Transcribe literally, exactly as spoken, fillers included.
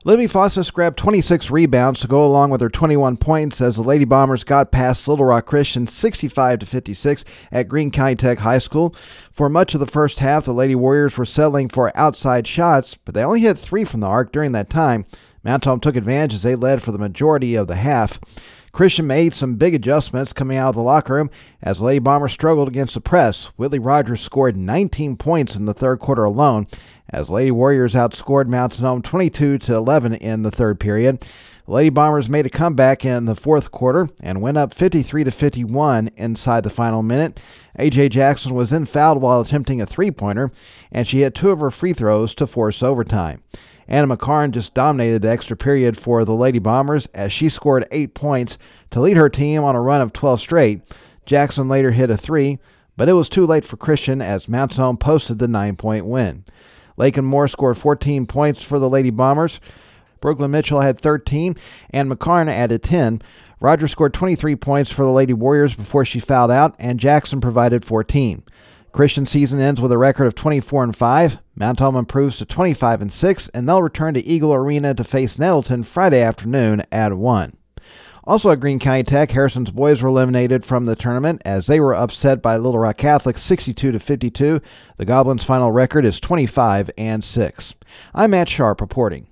Libby Fossis grabbed twenty-six rebounds to go along with her twenty-one points as the Lady Bombers got past Little Rock Christian sixty-five to fifty-six at Greene County Tech High School. For much of the first half, the Lady Warriors were settling for outside shots, but they only hit three from the arc during that time. Mount Home took advantage as they led for the majority of the half. Christian made some big adjustments coming out of the locker room as the Lady Bombers struggled against the press. Whitley Rogers scored nineteen points in the third quarter alone as Lady Warriors outscored Mountain Home twenty-two to eleven in the third period. The Lady Bombers made a comeback in the fourth quarter and went up fifty-three to fifty-one inside the final minute. A J Jackson was then fouled while attempting a three-pointer, and she hit two of her free throws to force overtime. Anna McCarn just dominated the extra period for the Lady Bombers as she scored eight points to lead her team on a run of twelve straight. Jackson later hit a three, but it was too late for Christian as Mountain Home posted the nine-point win. Lakin Moore scored fourteen points for the Lady Bombers. Brooklyn Mitchell had thirteen, and McCarn added ten. Rogers scored twenty-three points for the Lady Warriors before she fouled out, and Jackson provided fourteen. Christian season ends with a record of twenty-four and five. Mount Home improves to twenty-five and six, and they'll return to Eagle Arena to face Nettleton Friday afternoon at one. Also at Greene County Tech, Harrison's boys were eliminated from the tournament as they were upset by Little Rock Catholic sixty-two to fifty-two. The Goblins' final record is twenty-five and six. I'm Matt Sharp reporting.